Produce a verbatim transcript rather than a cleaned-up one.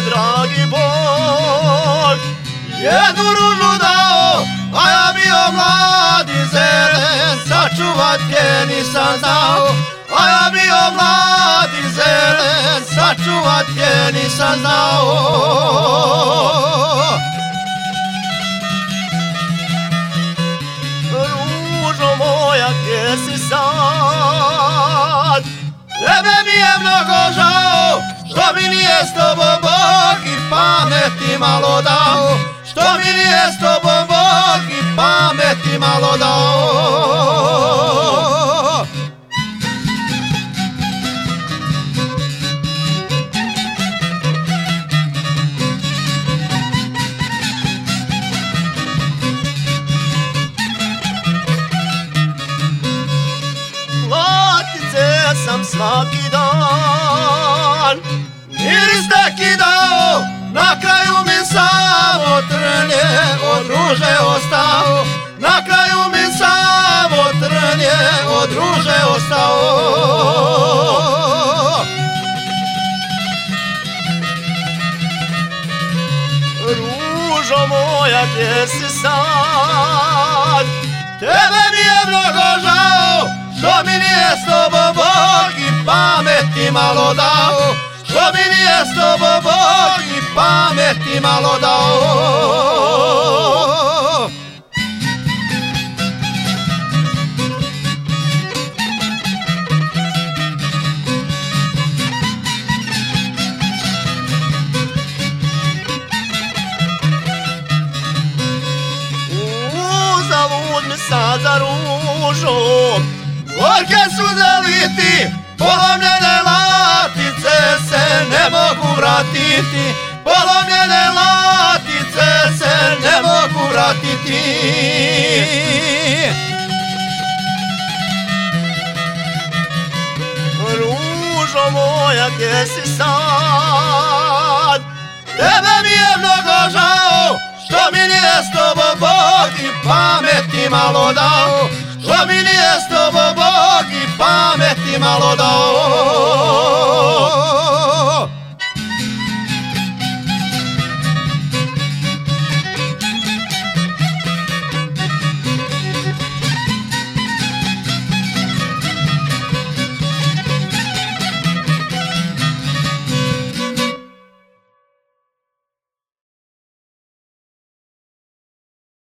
dragi Bog jednu ružu dao, a ja bio mlad i zelen, sačuvat je nisam znao. A ja bio mlad i zelen, sačuvat je nisam znao. Ružo moja, gdje si sad? Tebe mi je mnogo žao, što mi nije s tobom Bog i pameti malo dao. Što mi nije s tobom Bog i pameti malo dao. Sam svaki dan miris neki dao, na kraju mi samo trnje od ruže ostao. Na kraju mi samo trnje od ruže ostao. Ružo moja, gdje si sad? Tebe mi je mnogo žao, što mi nije s tobom Bog i pameti malo dao. Što mi nije s tobom Bog i pameti malo dao. Uzalud mi sad za ružom, gorke suze liti, polomljene latice se ne mogu vratiti. Polomljene latice se ne mogu vratiti. Ružo moja, gdje si sad? Tebe mi je mnogo žao, što mi nije s tobom Bog i pameti malo dao. Što mi nije s tobom Bog i pameti malo dao.